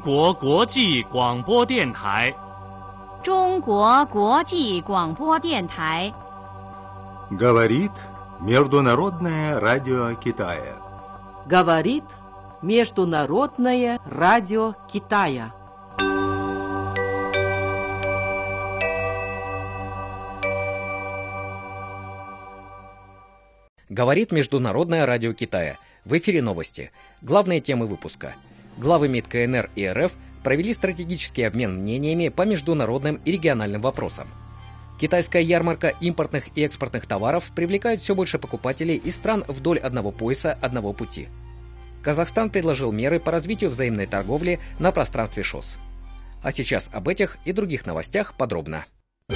国国际广播电台。 中国国际广播电台。 Говорит Международное радио Китая. Говорит Международное радио Китая. Говорит Международное радио Китая. В эфире новости. Главные темы выпуска. Главы МИД КНР и РФ провели стратегический обмен мнениями по международным и региональным вопросам. Китайская ярмарка импортных и экспортных товаров привлекает все больше покупателей из стран вдоль одного пояса, одного пути. Казахстан предложил меры по развитию взаимной торговли на пространстве ШОС. А сейчас об этих и других новостях подробно.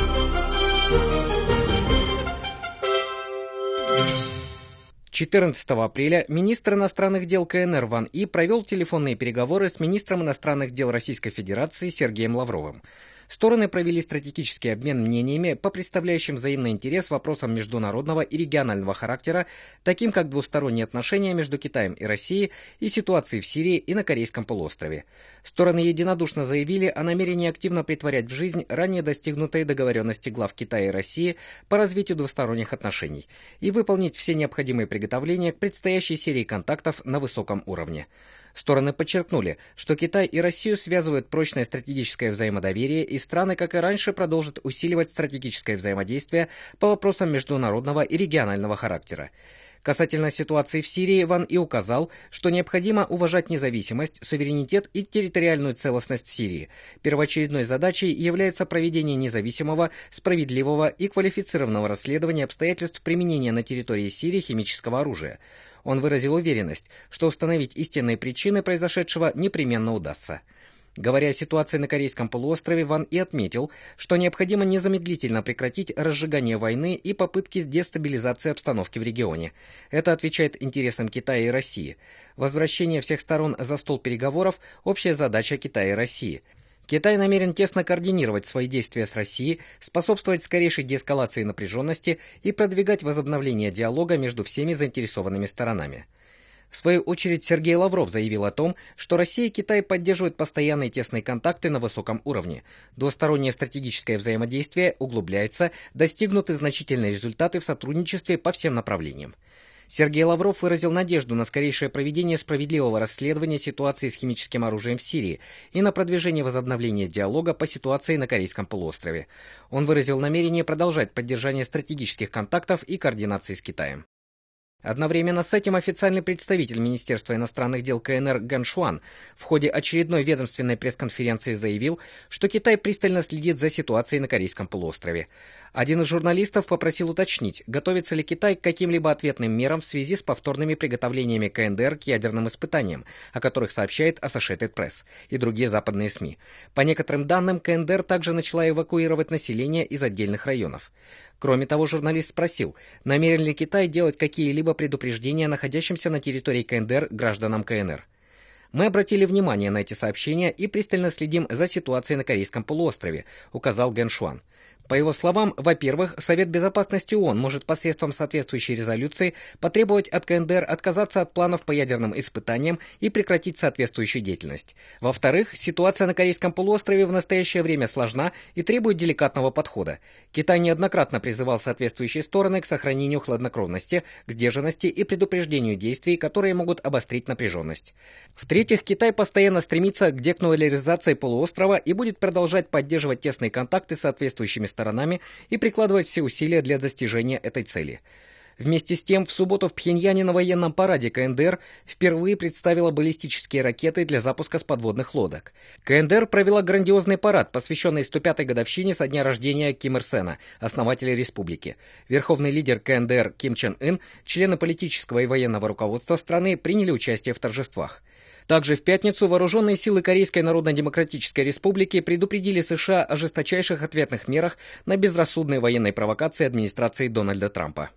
14 апреля министр иностранных дел КНР Ван И провел телефонные переговоры с министром иностранных дел Российской Федерации Сергеем Лавровым. Стороны провели стратегический обмен мнениями по представляющим взаимный интерес вопросам международного и регионального характера, таким как двусторонние отношения между Китаем и Россией и ситуации в Сирии и на Корейском полуострове. Стороны единодушно заявили о намерении активно претворять в жизнь ранее достигнутые договоренности глав Китая и России по развитию двусторонних отношений и выполнить все необходимые приготовления к предстоящей серии контактов на высоком уровне. Стороны подчеркнули, что Китай и Россию связывают прочное стратегическое взаимодоверие, и страны, как и раньше, продолжат усиливать стратегическое взаимодействие по вопросам международного и регионального характера. Касательно ситуации в Сирии, Ван И указал, что необходимо уважать независимость, суверенитет и территориальную целостность Сирии. Первоочередной задачей является проведение независимого, справедливого и квалифицированного расследования обстоятельств применения на территории Сирии химического оружия. Он выразил уверенность, что установить истинные причины произошедшего непременно удастся. Говоря о ситуации на Корейском полуострове, Ван И отметил, что необходимо незамедлительно прекратить разжигание войны и попытки дестабилизации обстановки в регионе. Это отвечает интересам Китая и России. Возвращение всех сторон за стол переговоров – общая задача Китая и России. Китай намерен тесно координировать свои действия с Россией, способствовать скорейшей деэскалации напряженности и продвигать возобновление диалога между всеми заинтересованными сторонами. В свою очередь, Сергей Лавров заявил о том, что Россия и Китай поддерживают постоянные тесные контакты на высоком уровне. Двустороннее стратегическое взаимодействие углубляется, достигнуты значительные результаты в сотрудничестве по всем направлениям. Сергей Лавров выразил надежду на скорейшее проведение справедливого расследования ситуации с химическим оружием в Сирии и на продвижение возобновления диалога по ситуации на Корейском полуострове. Он выразил намерение продолжать поддержание стратегических контактов и координации с Китаем. Одновременно с этим официальный представитель Министерства иностранных дел КНР Гэн Шуан в ходе очередной ведомственной пресс-конференции заявил, что Китай пристально следит за ситуацией на Корейском полуострове. Один из журналистов попросил уточнить, готовится ли Китай к каким-либо ответным мерам в связи с повторными приготовлениями КНДР к ядерным испытаниям, о которых сообщает Associated Press и другие западные СМИ. По некоторым данным, КНДР также начала эвакуировать население из отдельных районов. Кроме того, журналист спросил, намерен ли Китай делать какие-либо предупреждения находящимся на территории КНДР гражданам КНР. Мы обратили внимание на эти сообщения и пристально следим за ситуацией на Корейском полуострове, указал Гэн Шуан. По его словам, во-первых, Совет Безопасности ООН может посредством соответствующей резолюции потребовать от КНДР отказаться от планов по ядерным испытаниям и прекратить соответствующую деятельность. Во-вторых, ситуация на Корейском полуострове в настоящее время сложна и требует деликатного подхода. Китай неоднократно призывал соответствующие стороны к сохранению хладнокровности, к сдержанности и предупреждению действий, которые могут обострить напряженность. В-третьих, Китай постоянно стремится к декнуляризации полуострова и будет продолжать поддерживать тесные контакты с соответствующими сторонами и прикладывать все усилия для достижения этой цели. Вместе с тем, в субботу в Пхеньяне на военном параде КНДР впервые представила баллистические ракеты для запуска с подводных лодок. КНДР провела грандиозный парад, посвященный 105-й годовщине со дня рождения Ким Ир Сена, основателя республики. Верховный лидер КНДР Ким Чен Ын, члены политического и военного руководства страны приняли участие в торжествах. Также в пятницу вооруженные силы Корейской Народно-Демократической Республики предупредили США о жесточайших ответных мерах на безрассудные военные провокации администрации Дональда Трампа.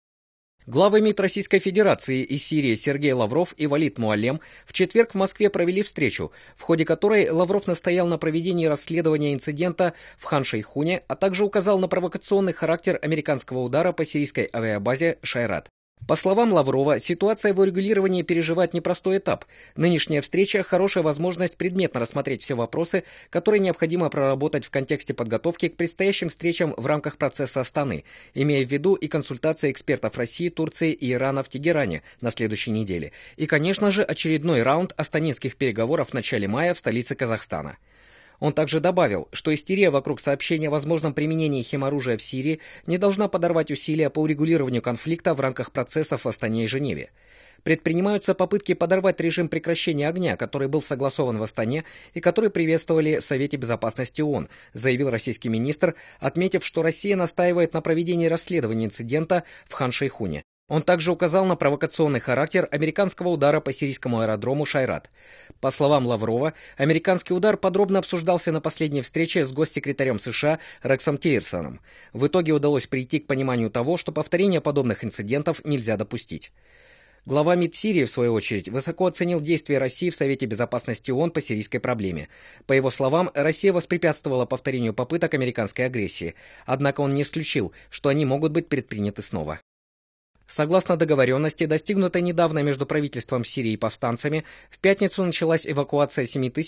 Главы МИД Российской Федерации и Сирии Сергей Лавров и Валид Муаллем в четверг в Москве провели встречу, в ходе которой Лавров настоял на проведении расследования инцидента в Хан-Шейхуне, а также указал на провокационный характер американского удара по сирийской авиабазе «Шайрат». По словам Лаврова, ситуация в урегулировании переживает непростой этап. Нынешняя встреча – хорошая возможность предметно рассмотреть все вопросы, которые необходимо проработать в контексте подготовки к предстоящим встречам в рамках процесса Астаны, имея в виду и консультации экспертов России, Турции и Ирана в Тегеране на следующей неделе. И, конечно же, очередной раунд астанинских переговоров в начале мая в столице Казахстана. Он также добавил, что истерия вокруг сообщения о возможном применении химоружия в Сирии не должна подорвать усилия по урегулированию конфликта в рамках процессов в Астане и Женеве. Предпринимаются попытки подорвать режим прекращения огня, который был согласован в Астане и который приветствовали в Совете Безопасности ООН, заявил российский министр, отметив, что Россия настаивает на проведении расследования инцидента в Хан-Шейхуне. Он также указал на провокационный характер американского удара по сирийскому аэродрому Шайрат. По словам Лаврова, американский удар подробно обсуждался на последней встрече с госсекретарем США Рексом Тиллерсоном. В итоге удалось прийти к пониманию того, что повторение подобных инцидентов нельзя допустить. Глава МИД Сирии, в свою очередь, высоко оценил действия России в Совете Безопасности ООН по сирийской проблеме. По его словам, Россия воспрепятствовала повторению попыток американской агрессии, однако он не исключил, что они могут быть предприняты снова. Согласно договоренности, достигнутой недавно между правительством Сирии и повстанцами, в пятницу началась эвакуация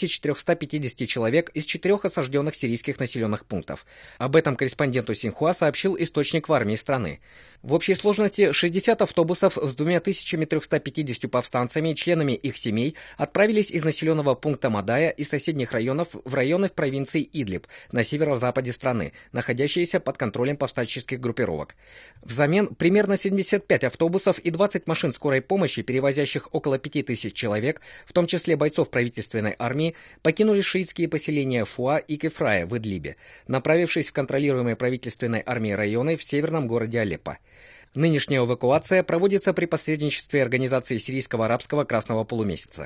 7350 человек из 4 осажденных сирийских населенных пунктов. Об этом корреспонденту Синьхуа сообщил источник в армии страны. В общей сложности 60 автобусов с 2350 повстанцами и членами их семей отправились из населенного пункта Мадая и соседних районов в районы в провинции Идлиб на северо-западе страны, находящиеся под контролем повстанческих группировок. Взамен примерно 75 автобусов и 20 машин скорой помощи, перевозящих около 5000 человек, в том числе бойцов правительственной армии, покинули шиитские поселения Фуа и Кефрая в Идлибе, направившись в контролируемые правительственной армией районы в северном городе Алеппо. Нынешняя эвакуация проводится при посредничестве Организации Сирийского арабского Красного полумесяца.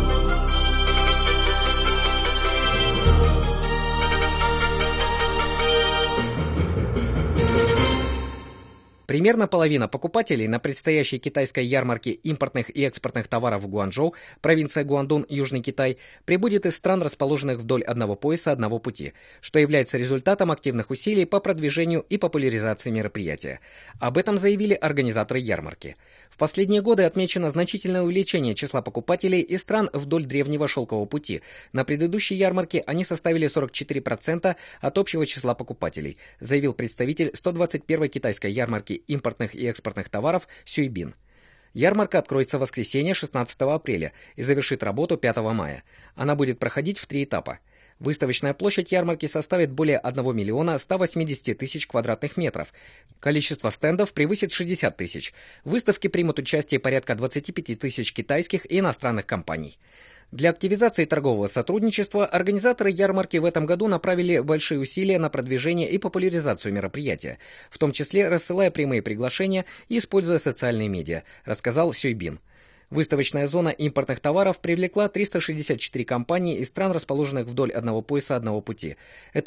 Примерно половина покупателей на предстоящей китайской ярмарке импортных и экспортных товаров в Гуанчжоу, провинция Гуандун, Южный Китай, прибудет из стран, расположенных вдоль одного пояса одного пути, что является результатом активных усилий по продвижению и популяризации мероприятия. Об этом заявили организаторы ярмарки. В последние годы отмечено значительное увеличение числа покупателей из стран вдоль древнего шелкового пути. На предыдущей ярмарке они составили 44% от общего числа покупателей, заявил представитель 121-й китайской ярмарки импортных и экспортных товаров Сюйбин. Ярмарка откроется в воскресенье 16 апреля и завершит работу 5 мая. Она будет проходить в 3 этапа. Выставочная площадь ярмарки составит более 1 миллиона 180 тысяч квадратных метров. Количество стендов превысит 60 тысяч. В выставке примут участие порядка 25 тысяч китайских и иностранных компаний. Для активизации торгового сотрудничества организаторы ярмарки в этом году направили большие усилия на продвижение и популяризацию мероприятия, в том числе рассылая прямые приглашения и используя социальные медиа, рассказал Сюйбин. Выставочная зона импортных товаров привлекла 364 компании из стран, расположенных вдоль одного пояса одного пути. Это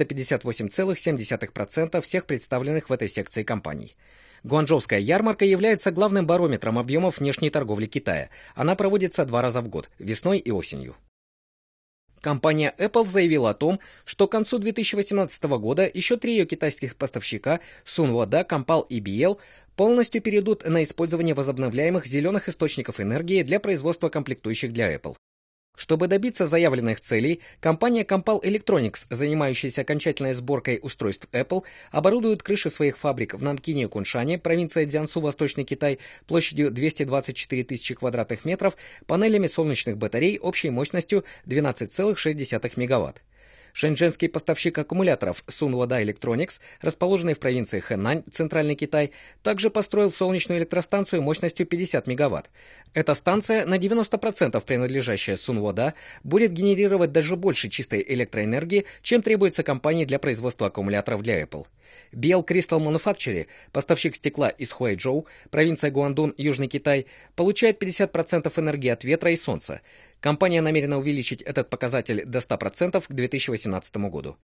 58,7% всех представленных в этой секции компаний. Гуанчжоуская ярмарка является главным барометром объемов внешней торговли Китая. Она проводится 2 раза в год, весной и осенью. Компания Apple заявила о том, что к концу 2018 года еще 3 ее китайских поставщика Sunwoda, Compal и BL полностью перейдут на использование возобновляемых зеленых источников энергии для производства комплектующих для Apple. Чтобы добиться заявленных целей, компания Compal Electronics, занимающаяся окончательной сборкой устройств Apple, оборудует крыши своих фабрик в Нанкине и Куншане, провинция Цзянсу, Восточный Китай, площадью 224 тысячи квадратных метров, панелями солнечных батарей общей мощностью 12,6 мегаватт. Шэньчжэнский поставщик аккумуляторов Sunwoda Electronics, расположенный в провинции Хэнань, Центральный Китай, также построил солнечную электростанцию мощностью 50 мегаватт. Эта станция, на 90% принадлежащая Sunwoda, будет генерировать даже больше чистой электроэнергии, чем требуется компании для производства аккумуляторов для Apple. BL Crystal Manufacturing, поставщик стекла из Хуайчжоу, провинция Гуандун, Южный Китай, получает 50% энергии от ветра и солнца. Компания намерена увеличить этот показатель до 100% к 2018 году.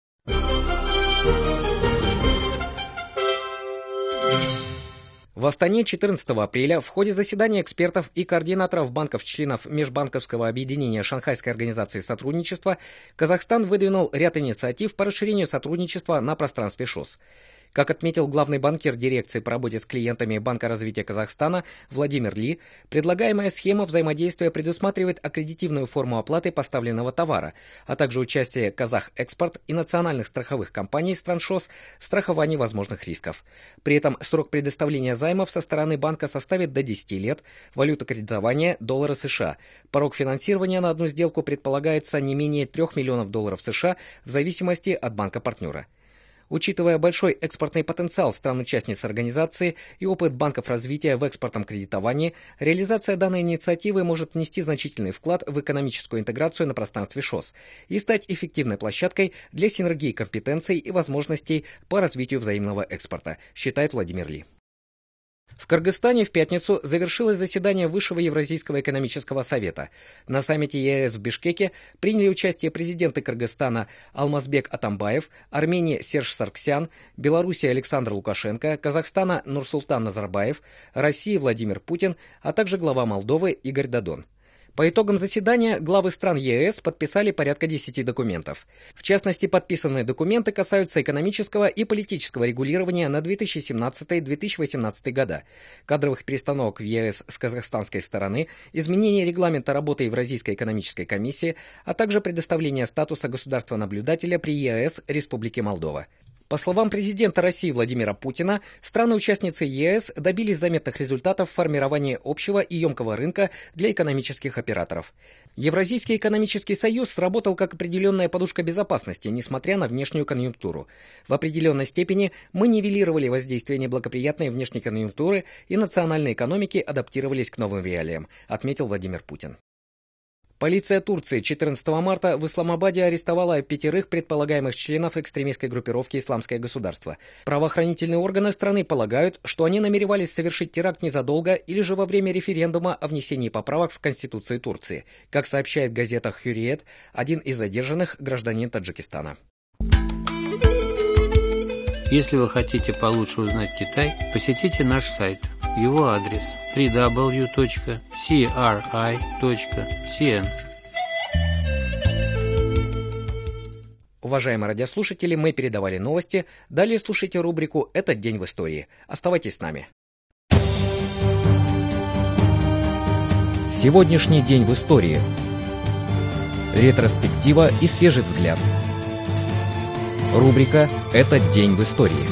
В Астане 14 апреля в ходе заседания экспертов и координаторов банков-членов Межбанковского объединения Шанхайской организации сотрудничества Казахстан выдвинул ряд инициатив по расширению сотрудничества на пространстве ШОС. Как отметил главный банкир дирекции по работе с клиентами Банка развития Казахстана Владимир Ли, предлагаемая схема взаимодействия предусматривает аккредитивную форму оплаты поставленного товара, а также участие «Казахэкспорт» и национальных страховых компаний стран ШОС в страховании возможных рисков. При этом срок предоставления займов со стороны банка составит до 10 лет, валюта кредитования – доллары США. Порог финансирования на одну сделку предполагается не менее $3 миллионов США в зависимости от банка-партнера. Учитывая большой экспортный потенциал стран-участниц организации и опыт банков развития в экспортном кредитовании, реализация данной инициативы может внести значительный вклад в экономическую интеграцию на пространстве ШОС и стать эффективной площадкой для синергии компетенций и возможностей по развитию взаимного экспорта, считает Владимир Ли. В Кыргызстане в пятницу завершилось заседание Высшего Евразийского экономического совета. На саммите ЕС в Бишкеке приняли участие президенты Кыргызстана Алмазбек Атамбаев, Армении Серж Саргсян, Беларуси Александр Лукашенко, Казахстана Нурсултан Назарбаев, России Владимир Путин, а также глава Молдовы Игорь Додон. По итогам заседания главы стран ЕС подписали порядка 10 документов. В частности, подписанные документы касаются экономического и политического регулирования на 2017-2018 года, кадровых перестановок в ЕС с казахстанской стороны, изменения регламента работы Евразийской экономической комиссии, а также предоставления статуса государства-наблюдателя при ЕС Республике Молдова. По словам президента России Владимира Путина, страны-участницы ЕС добились заметных результатов в формировании общего и емкого рынка для экономических операторов. Евразийский экономический союз сработал как определенная подушка безопасности, несмотря на внешнюю конъюнктуру. В определенной степени мы нивелировали воздействие неблагоприятной внешней конъюнктуры и национальной экономики адаптировались к новым реалиям, отметил Владимир Путин. Полиция Турции 14 марта в Исламабаде арестовала 5 предполагаемых членов экстремистской группировки «Исламское государство». Правоохранительные органы страны полагают, что они намеревались совершить теракт незадолго или же во время референдума о внесении поправок в Конституцию Турции. Как сообщает газета «Хюриет», один из задержанных – гражданин Таджикистана. Если вы хотите получше узнать Китай, посетите наш сайт. Его адрес www.cri.cn. Уважаемые радиослушатели, мы передавали новости. Далее слушайте рубрику «Этот день в истории». Оставайтесь с нами. Сегодняшний день в истории. Ретроспектива и свежий взгляд. Рубрика «Этот день в истории».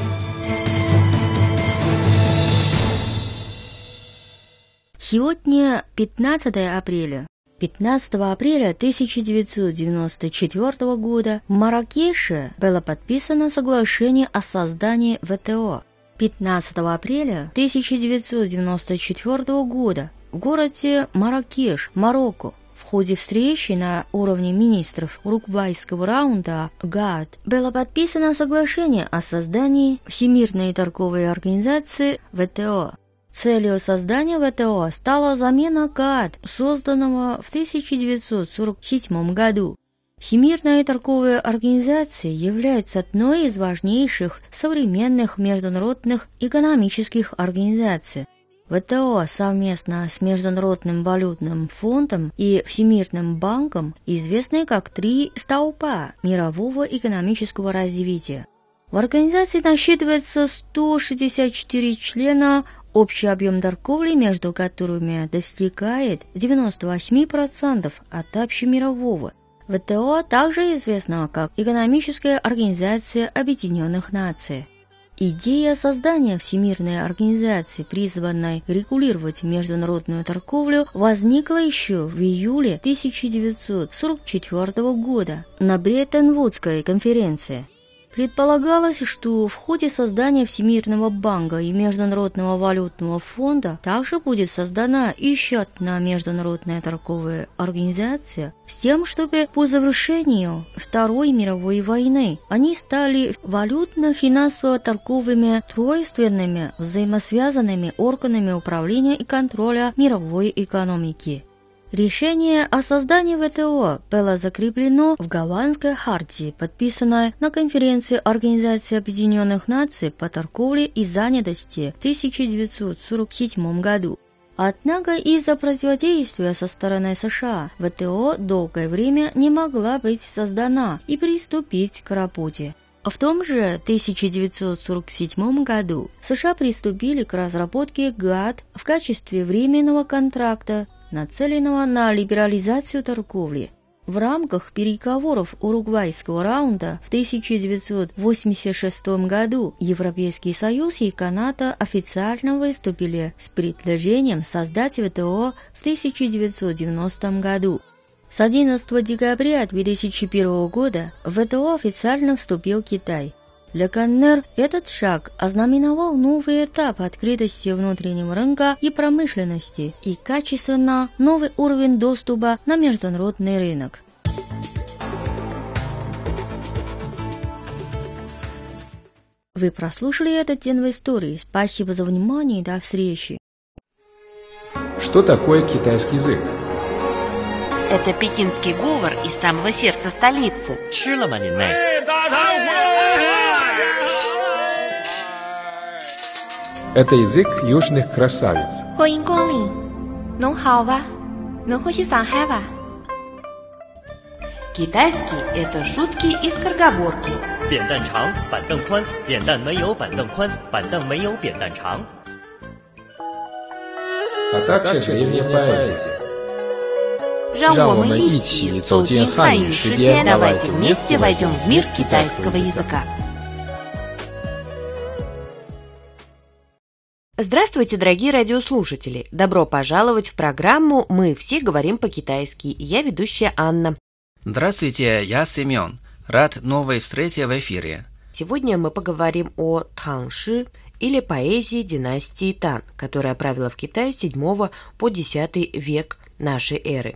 Сегодня 15 апреля. 15 апреля 1994 года в Марракеше было подписано соглашение о создании ВТО. 15 апреля 1994 года в городе Марракеш, Марокко, в ходе встречи на уровне министров уругвайского раунда ГААД было подписано соглашение о создании Всемирной торговой организации ВТО. Целью создания ВТО стала замена ГААД, созданного в 1947 году. Всемирная торговая организация является одной из важнейших современных международных экономических организаций. ВТО совместно с Международным валютным фондом и Всемирным банком известны как 3 столпа мирового экономического развития. В организации насчитывается 164 члена. Общий объем торговли между которыми достигает 98% от общемирового. ВТО также известна как Экономическая организация Объединенных Наций. Идея создания Всемирной организации, призванной регулировать международную торговлю, возникла еще в июле 1944 года на Бреттон-Вудской конференции. Предполагалось, что в ходе создания Всемирного банка и Международного валютного фонда также будет создана еще одна международная торговая организация с тем, чтобы по завершению Второй мировой войны они стали валютно-финансово-торговыми тройственными взаимосвязанными органами управления и контроля мировой экономики. Решение о создании ВТО было закреплено в Гаванской хартии, подписанной на конференции Организации Объединенных Наций по торговле и занятости в 1947 году. Однако из-за противодействия со стороны США ВТО долгое время не могла быть создана и приступить к работе. В том же 1947 году США приступили к разработке ГАТТ в качестве временного контракта, нацеленного на либерализацию торговли. В рамках переговоров уругвайского раунда в 1986 году Европейский Союз и Канада официально выступили с предложением создать ВТО в 1990 году. С 11 декабря 2001 года в ВТО официально вступил Китай. Для КНР этот шаг ознаменовал новый этап открытости внутреннего рынка и промышленности и качественно новый уровень доступа на международный рынок. Вы прослушали этот день в истории. Спасибо за внимание и до встречи. Что такое китайский язык? Это пекинский говор из самого сердца столицы. Это язык южных красавиц. Китайский – это шутки из скороговорки. А также древняя поэзия. 让我们一起走进汉语世界， давайте вместе войдем в мир китайского языка. Здравствуйте, дорогие радиослушатели! Добро пожаловать в программу «Мы все говорим по-китайски». Я ведущая Анна. Здравствуйте, я Семен. Рад новой встрече в эфире. Сегодня мы поговорим о Тангши, или поэзии династии Тан, которая правила в Китае с 7 по 10 век нашей эры.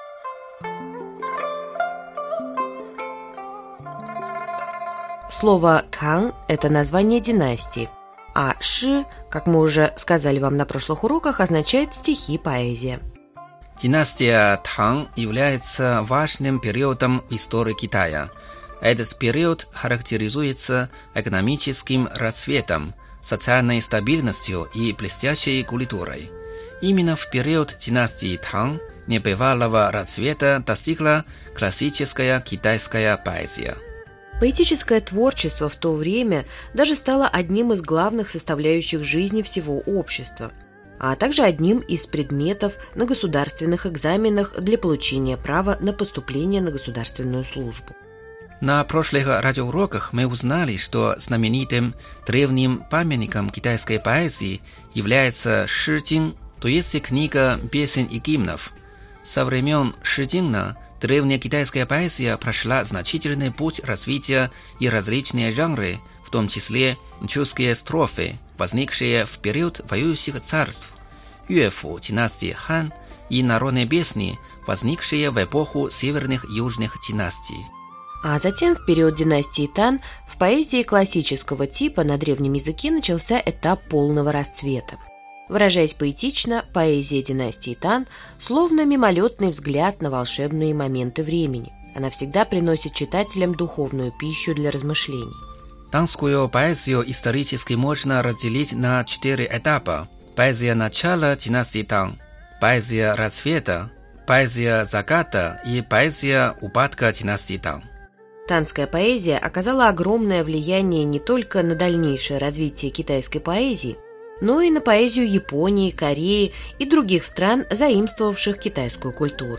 Слово «Тан» – это название династии, а «Ши», как мы уже сказали вам на прошлых уроках, означает стихи, поэзия. Династия Тан является важным периодом в истории Китая. Этот период характеризуется экономическим расцветом, социальной стабильностью и блестящей культурой. Именно в период династии Тан небывалого расцвета достигла классическая китайская поэзия. Поэтическое творчество в то время даже стало одним из главных составляющих жизни всего общества, а также одним из предметов на государственных экзаменах для получения права на поступление на государственную службу. На прошлых радиоуроках мы узнали, что знаменитым древним памятником китайской поэзии является Ши-Цзин, то есть книга песен и гимнов. Со времен Ши-Цзина древняя китайская поэзия прошла значительный путь развития и различные жанры, в том числе чудские строфы, возникшие в период воюющих царств, юэфу династии Хан и народные песни, возникшие в эпоху северных и южных династий. А затем, в период династии Тан, в поэзии классического типа на древнем языке начался этап полного расцвета. Выражаясь поэтично, поэзия династии Тан словно мимолетный взгляд на волшебные моменты времени. Она всегда приносит читателям духовную пищу для размышлений. Танскую поэзию исторически можно разделить на 4 этапа. Поэзия начала династии Тан, поэзия расцвета, поэзия заката и поэзия упадка династии Тан. Танская поэзия оказала огромное влияние не только на дальнейшее развитие китайской поэзии, но и на поэзию Японии, Кореи и других стран, заимствовавших китайскую культуру.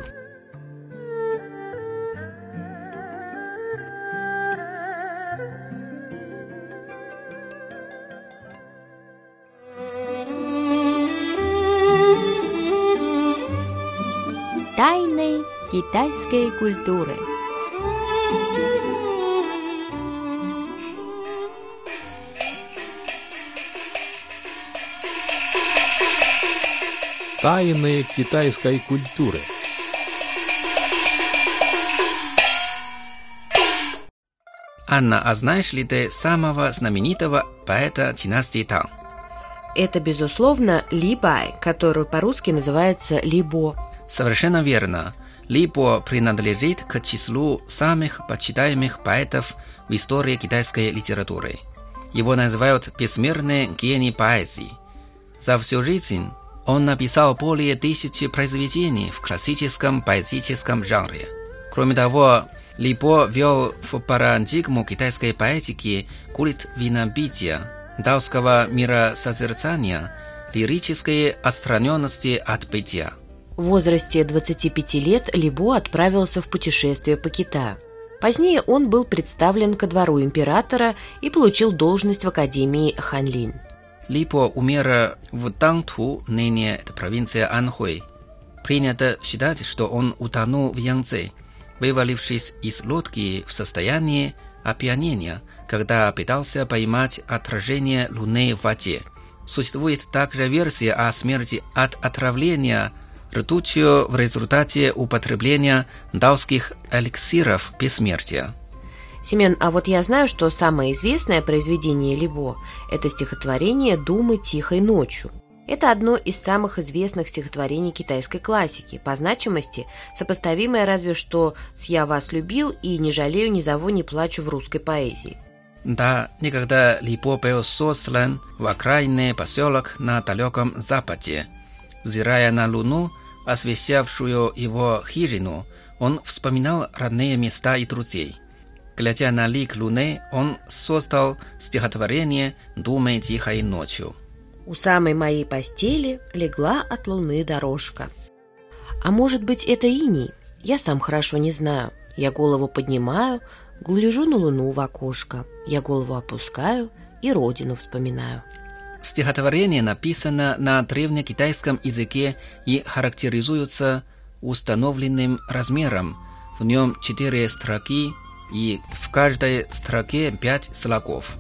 Тайны китайской культуры. Тайны китайской культуры. Анна, а знаешь ли ты самого знаменитого поэта династии Тан? Это, безусловно, Ли Бай, который по-русски называется Ли Бо. Совершенно верно. Ли Бо принадлежит к числу самых почитаемых поэтов в истории китайской литературы. Его называют бессмертный гений поэзии. За всю жизнь он написал более 1000 произведений в классическом поэтическом жанре. Кроме того, Либо ввел в парадигму китайской поэтики культ винобития, даосского миросозерцания, лирической отстраненности от бытия. В возрасте 25 лет Либо отправился в путешествие по Китаю. Позднее он был представлен ко двору императора и получил должность в Академии Ханлин. Либо умер в Тангту, ныне это провинция Анхуй. Принято считать, что он утонул в Янцзе, вывалившись из лодки в состоянии опьянения, когда пытался поймать отражение Луны в воде. Существует также версия о смерти от отравления ртутью в результате употребления даосских эликсиров бессмертия. Семен, а вот я знаю, что самое известное произведение Либо – это стихотворение «Думы тихой ночью». Это одно из самых известных стихотворений китайской классики, по значимости сопоставимое разве что с «Я вас любил» и «Не жалею, не зову, не плачу» в русской поэзии. Да, некогда Либо был сослан в окраинный поселок на далеком западе. Взирая на луну, освещавшую его хижину, он вспоминал родные места и друзей. Глядя на лик луны, он создал стихотворение «Думы тихой ночью». «У самой моей постели легла от луны дорожка». А может быть, это иней? Я сам хорошо не знаю. Я голову поднимаю, гляжу на луну в окошко. Я голову опускаю и родину вспоминаю. Стихотворение написано на древнекитайском языке и характеризуется установленным размером. В нем 4 строки и в каждой строке 5 слогов.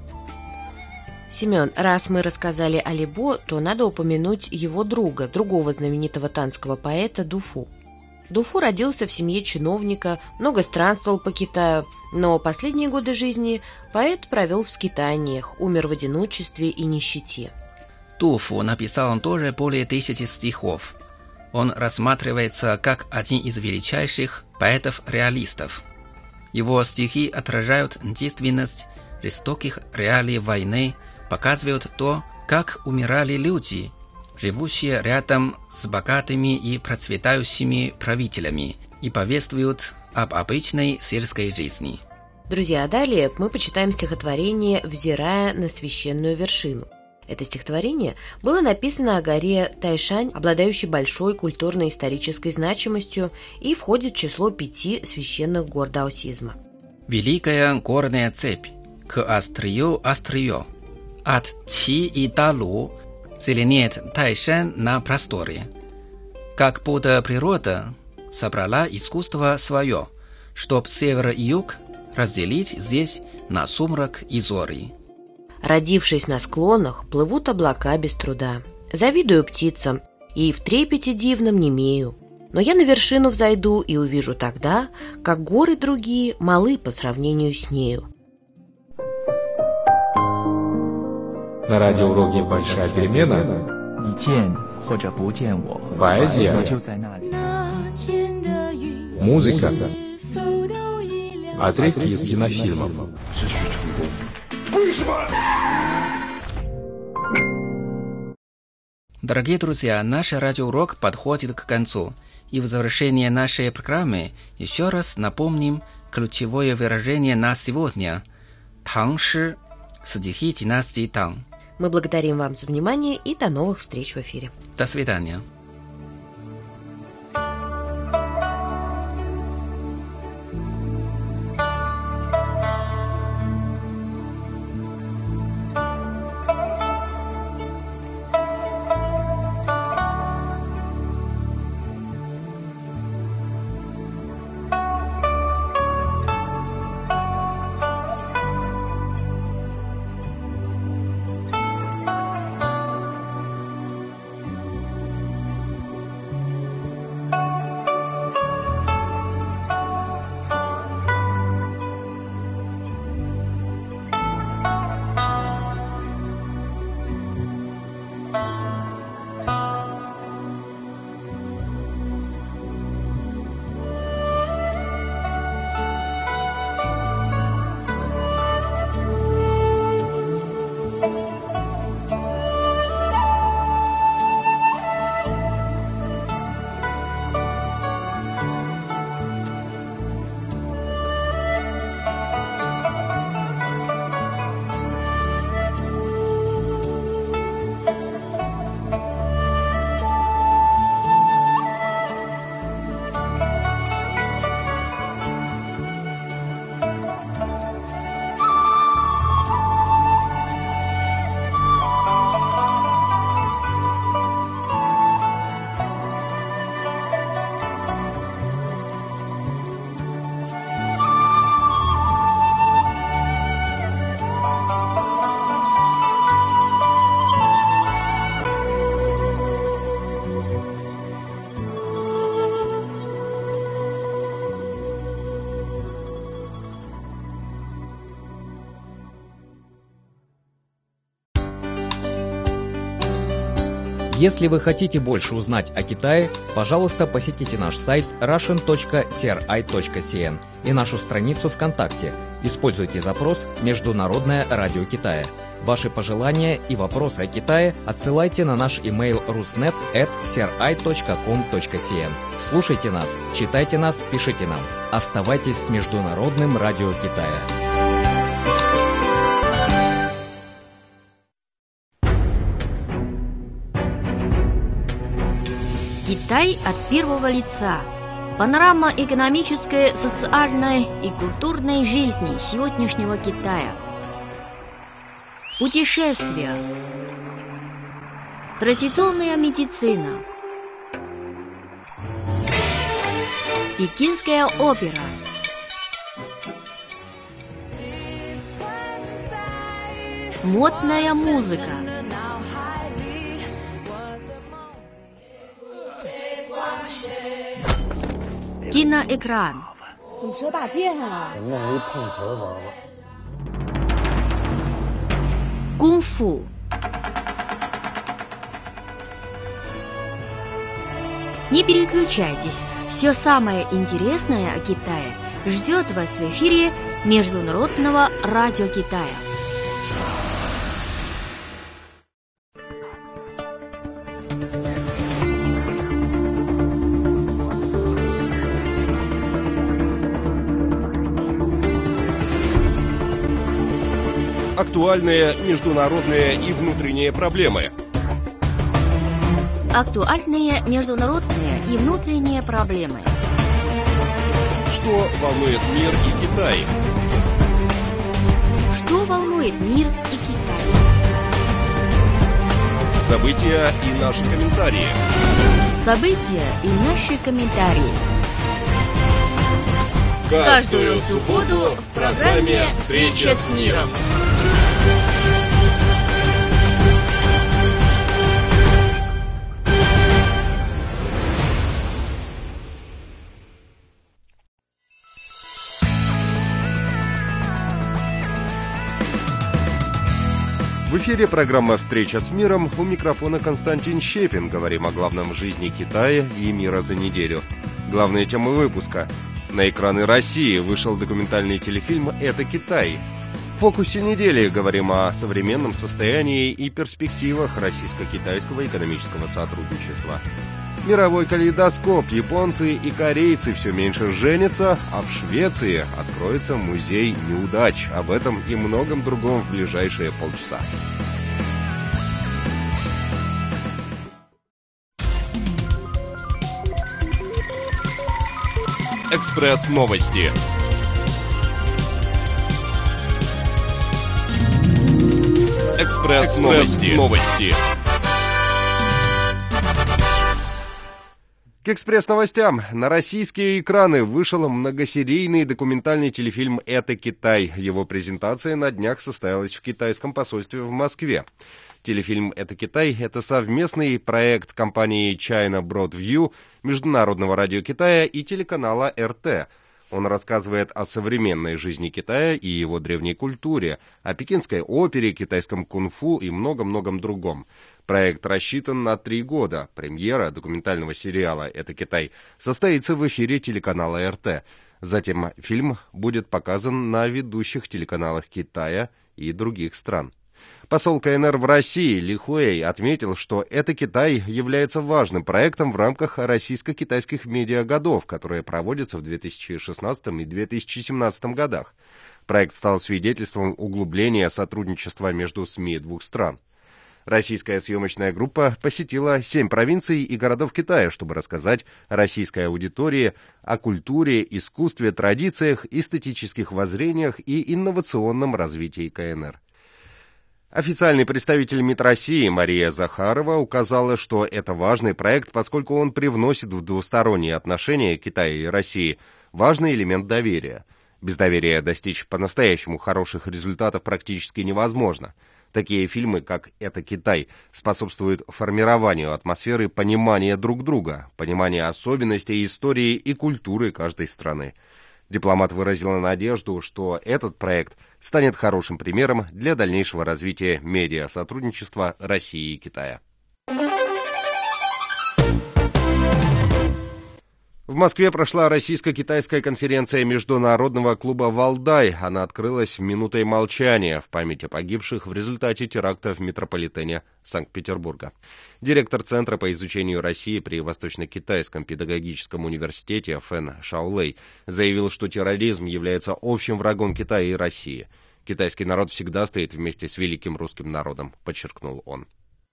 Семен, раз мы рассказали о Либо, то надо упомянуть его друга, другого знаменитого танского поэта Дуфу. Дуфу родился в семье чиновника, много странствовал по Китаю, но последние годы жизни поэт провел в скитаниях, умер в одиночестве и нищете. Дуфу написал тоже более 1000 стихов. Он рассматривается как один из величайших поэтов-реалистов. Его стихи отражают действенность жестоких реалий войны, показывают то, как умирали люди, живущие рядом с богатыми и процветающими правителями, и повествуют об обычной сельской жизни. Друзья, далее мы почитаем стихотворение «Взирая на священную вершину». Это стихотворение было написано о горе Тайшань, обладающей большой культурно-исторической значимостью и входит в число 5 священных гор даосизма. Великая горная цепь, к острию острие. От Чи и Далу зеленеет Тайшань на просторе. Как будто природа собрала искусство свое, чтоб север и юг разделить здесь на сумрак и зори. Родившись на склонах, плывут облака без труда. Завидую птицам и в трепете дивном немею. Но я на вершину взойду и увижу тогда, как горы другие малы по сравнению с нею. На радиоуроке «Большая перемена» поэзия, музыка, отрывки из кинофильмов. Дорогие друзья, наш радиоурок подходит к концу. И в завершение нашей программы еще раз напомним ключевое выражение на сегодня – «Тангши» – стихи династии Тang. Мы благодарим вам за внимание и до новых встреч в эфире. До свидания. Если вы хотите больше узнать о Китае, пожалуйста, посетите наш сайт russian.cri.cn и нашу страницу ВКонтакте. Используйте запрос «Международное радио Китая». Ваши пожелания и вопросы о Китае отсылайте на наш имейл rusnet@cri.com.cn. Слушайте нас, читайте нас, пишите нам. Оставайтесь с Международным радио Китая. Китай от первого лица. Панорама экономической, социальной и культурной жизни сегодняшнего Китая. Путешествия. Традиционная медицина. Пекинская опера. Модная музыка. Киноэкран. Кунг-фу. Не переключайтесь, все самое интересное о Китае ждет вас в эфире Международного радио Китая. Актуальные международные и внутренние проблемы. Актуальные международные и внутренние проблемы. Что волнует мир и Китай? Что волнует мир и Китай? События и наши комментарии. События и наши комментарии. Каждую субботу в программе «Встреча с миром». В эфире программа «Встреча с миром». У микрофона Константин Щепин. Говорим о главном в жизни Китая и мира за неделю. Главные темы выпуска. На экраны России вышел документальный телефильм «Это Китай». В фокусе недели говорим о современном состоянии и перспективах российско-китайского экономического сотрудничества. Мировой калейдоскоп. Японцы и корейцы все меньше женятся, а в Швеции откроется музей неудач. Об этом и многом другом в ближайшие полчаса. Экспресс-новости. Экспресс-новости. К экспресс-новостям. На российские экраны вышел многосерийный документальный телефильм «Это Китай». Его презентация на днях состоялась в китайском посольстве в Москве. Телефильм «Это Китай» — это совместный проект компании China Broadview, Международного радио Китая и телеканала РТ. Он рассказывает о современной жизни Китая и его древней культуре, о пекинской опере, китайском кунг-фу и многом-многом другом. Проект рассчитан на 3 года. Премьера документального сериала «Это Китай» состоится в эфире телеканала РТ. Затем фильм будет показан на ведущих телеканалах Китая и других стран. Посол КНР в России Ли Хуэй отметил, что «Это Китай» является важным проектом в рамках российско-китайских медиагодов, которые проводятся в 2016 и 2017 годах. Проект стал свидетельством углубления сотрудничества между СМИ двух стран. Российская съемочная группа посетила 7 провинций и городов Китая, чтобы рассказать российской аудитории о культуре, искусстве, традициях, эстетических воззрениях и инновационном развитии КНР. Официальный представитель МИД России Мария Захарова указала, что это важный проект, поскольку он привносит в двусторонние отношения Китая и России важный элемент доверия. Без доверия достичь по-настоящему хороших результатов практически невозможно. Такие фильмы, как «Это Китай», способствуют формированию атмосферы понимания друг друга, понимания особенностей истории и культуры каждой страны. Дипломат выразил надежду, что этот проект станет хорошим примером для дальнейшего развития медиасотрудничества России и Китая. В Москве прошла российско-китайская конференция Международного клуба «Валдай». Она открылась минутой молчания в память о погибших в результате теракта в метрополитене Санкт-Петербурга. Директор Центра по изучению России при Восточно-Китайском педагогическом университете Фэн Шаолэй заявил, что терроризм является общим врагом Китая и России. «Китайский народ всегда стоит вместе с великим русским народом», подчеркнул он.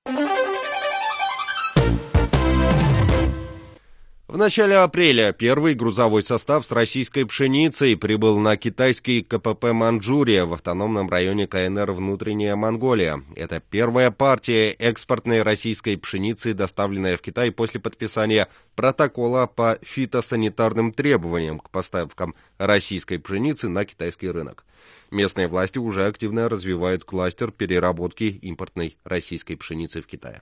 В начале апреля первый грузовой состав с российской пшеницей прибыл на китайский КПП «Манчжурия» в автономном районе КНР «Внутренняя Монголия». Это первая партия экспортной российской пшеницы, доставленная в Китай после подписания протокола по фитосанитарным требованиям к поставкам российской пшеницы на китайский рынок. Местные власти уже активно развивают кластер переработки импортной российской пшеницы в Китае.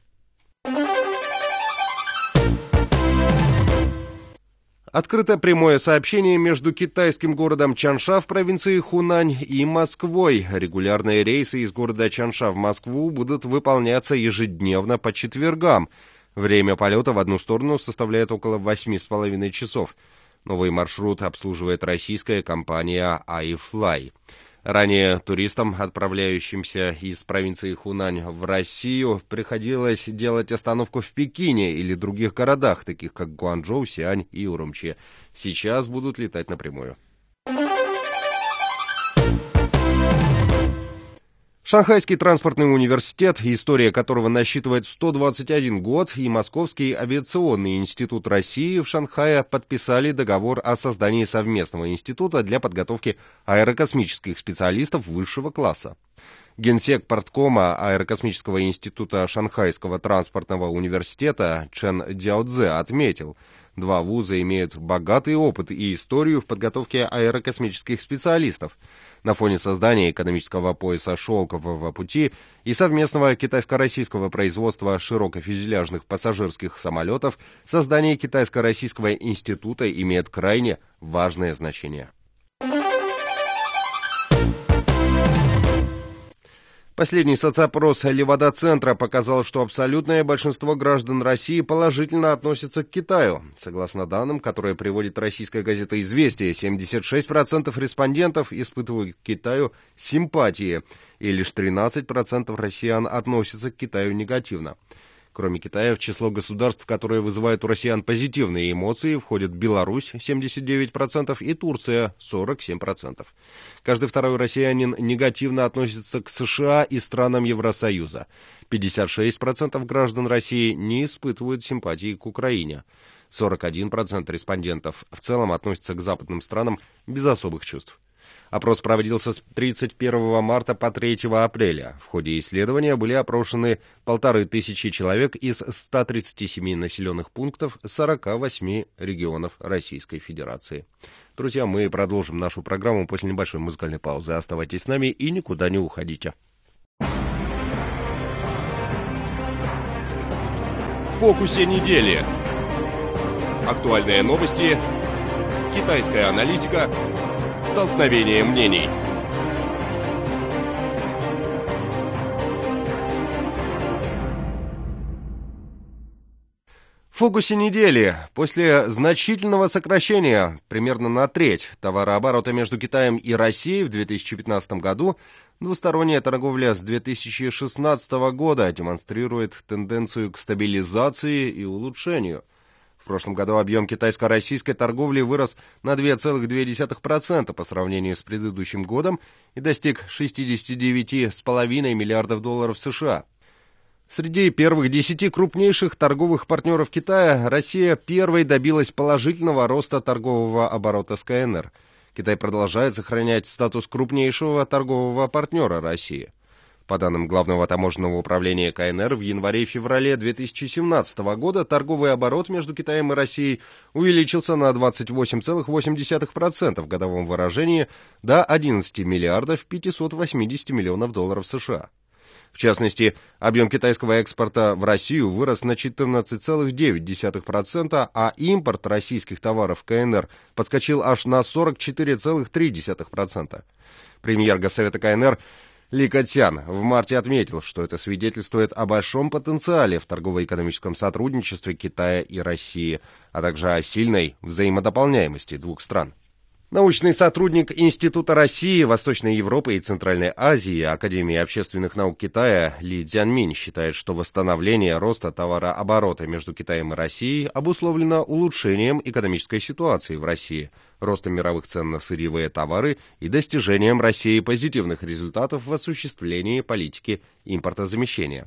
Открыто прямое сообщение между китайским городом Чанша в провинции Хунань и Москвой. Регулярные рейсы из города Чанша в Москву будут выполняться ежедневно по четвергам. Время полета в одну сторону составляет около 8,5 часов. Новый маршрут обслуживает российская компания iFly. Ранее туристам, отправляющимся из провинции Хунань в Россию, приходилось делать остановку в Пекине или других городах, таких как Гуанчжоу, Сиань и Урумчи. Сейчас будут летать напрямую. Шанхайский транспортный университет, история которого насчитывает 121 год, и Московский авиационный институт России в Шанхае подписали договор о создании совместного института для подготовки аэрокосмических специалистов высшего класса. Генсек парткома Аэрокосмического института Шанхайского транспортного университета Чен Дяодзе отметил, два вуза имеют богатый опыт и историю в подготовке аэрокосмических специалистов. На фоне создания экономического пояса «Шелкового пути» и совместного китайско-российского производства широкофюзеляжных пассажирских самолетов создание Китайско-российского института имеет крайне важное значение. Последний соцопрос Левада-центра показал, что абсолютное большинство граждан России положительно относятся к Китаю. Согласно данным, которые приводит российская газета «Известия», 76% респондентов испытывают к Китаю симпатии, и лишь 13% россиян относятся к Китаю негативно. Кроме Китая, в число государств, которые вызывают у россиян позитивные эмоции, входят Беларусь 79% и Турция 47%. Каждый второй россиянин негативно относится к США и странам Евросоюза. 56% граждан России не испытывают симпатии к Украине. 41% респондентов в целом относятся к западным странам без особых чувств. Опрос проводился с 31 марта по 3 апреля. В ходе исследования были опрошены 1500 человек из 137 населенных пунктов 48 регионов Российской Федерации. Друзья, мы продолжим нашу программу после небольшой музыкальной паузы. Оставайтесь с нами и никуда не уходите. В фокусе недели. Актуальные новости, китайская аналитика, столкновение мнений. В фокусе недели. После значительного сокращения, примерно на треть, товарооборота между Китаем и Россией в 2015 году, двусторонняя торговля с 2016 года демонстрирует тенденцию к стабилизации и улучшению. В прошлом году объем китайско-российской торговли вырос на 2,2% по сравнению с предыдущим годом и достиг $69,5 миллиардов США. Среди первых 10 крупнейших торговых партнеров Китая Россия первой добилась положительного роста торгового оборота с КНР. Китай продолжает сохранять статус крупнейшего торгового партнера России. По данным Главного таможенного управления КНР, в январе-феврале 2017 года торговый оборот между Китаем и Россией увеличился на 28,8% в годовом выражении до 11 миллиардов 580 миллионов долларов США. В частности, объем китайского экспорта в Россию вырос на 14,9%, а импорт российских товаров в КНР подскочил аж на 44,3%. Премьер Госсовета КНР Ли Кэцян в марте отметил, что это свидетельствует о большом потенциале в торгово-экономическом сотрудничестве Китая и России, а также о сильной взаимодополняемости двух стран. Научный сотрудник Института России, Восточной Европы и Центральной Азии Академии общественных наук Китая Ли Цзянминь считает, что восстановление роста товарооборота между Китаем и Россией обусловлено улучшением экономической ситуации в России, ростом мировых цен на сырьевые товары и достижением Россией позитивных результатов в осуществлении политики импортозамещения.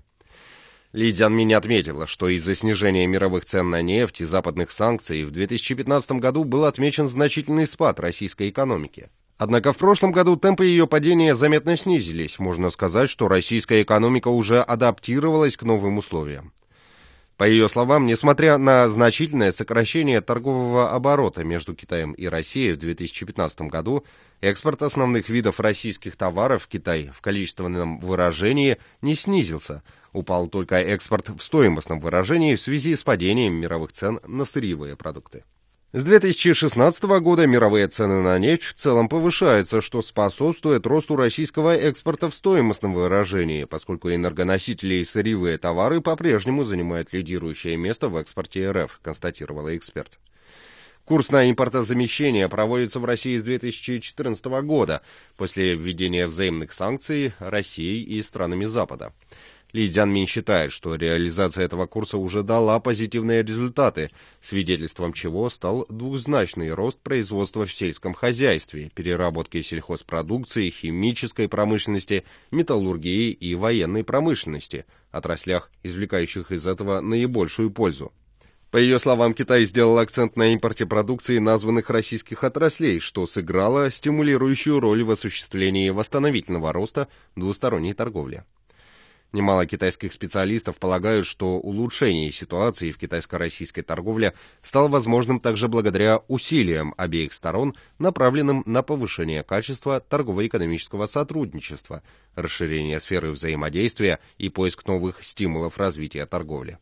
Ли Цзянминь отметила, что из-за снижения мировых цен на нефть и западных санкций в 2015 году был отмечен значительный спад российской экономики. Однако в прошлом году темпы ее падения заметно снизились. Можно сказать, что российская экономика уже адаптировалась к новым условиям. По ее словам, несмотря на значительное сокращение торгового оборота между Китаем и Россией в 2015 году, экспорт основных видов российских товаров в Китай в количественном выражении не снизился. Упал только экспорт в стоимостном выражении в связи с падением мировых цен на сырьевые продукты. С 2016 года мировые цены на нефть в целом повышаются, что способствует росту российского экспорта в стоимостном выражении, поскольку энергоносители и сырьевые товары по-прежнему занимают лидирующее место в экспорте РФ, констатировала эксперт. Курс на импортозамещение проводится в России с 2014 года, после введения взаимных санкций Россией и странами Запада. Ли Цзянминь считает, что реализация этого курса уже дала позитивные результаты, свидетельством чего стал двузначный рост производства в сельском хозяйстве, переработки сельхозпродукции, химической промышленности, металлургии и военной промышленности, отраслях, извлекающих из этого наибольшую пользу. По ее словам, Китай сделал акцент на импорте продукции названных российских отраслей, что сыграло стимулирующую роль в осуществлении восстановительного роста двусторонней торговли. Немало китайских специалистов полагают, что улучшение ситуации в китайско-российской торговле стало возможным также благодаря усилиям обеих сторон, направленным на повышение качества торгово-экономического сотрудничества, расширение сферы взаимодействия и поиск новых стимулов развития торговли.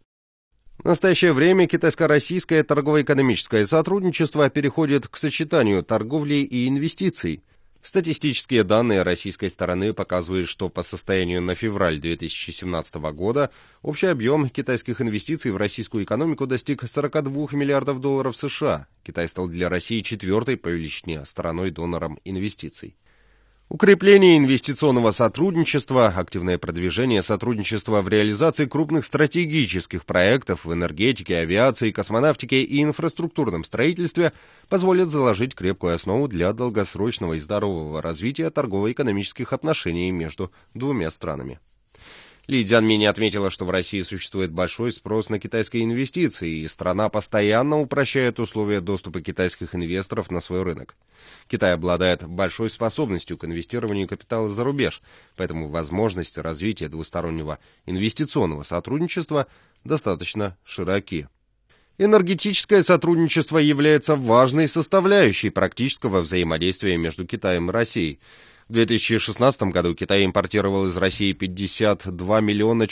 В настоящее время китайско-российское торгово-экономическое сотрудничество переходит к сочетанию торговли и инвестиций. Статистические данные российской стороны показывают, что по состоянию на февраль 2017 года общий объем китайских инвестиций в российскую экономику достиг 42 миллиардов долларов США. Китай стал для России четвертой по величине страной-донором инвестиций. Укрепление инвестиционного сотрудничества, активное продвижение сотрудничества в реализации крупных стратегических проектов в энергетике, авиации, космонавтике и инфраструктурном строительстве позволят заложить крепкую основу для долгосрочного и здорового развития торгово-экономических отношений между двумя странами. Ли Цзянминь отметила, что в России существует большой спрос на китайские инвестиции, и страна постоянно упрощает условия доступа китайских инвесторов на свой рынок. Китай обладает большой способностью к инвестированию капитала за рубеж, поэтому возможности развития двустороннего инвестиционного сотрудничества достаточно широки. Энергетическое сотрудничество является важной составляющей практического взаимодействия между Китаем и Россией. В 2016 году Китай импортировал из России 52 миллиона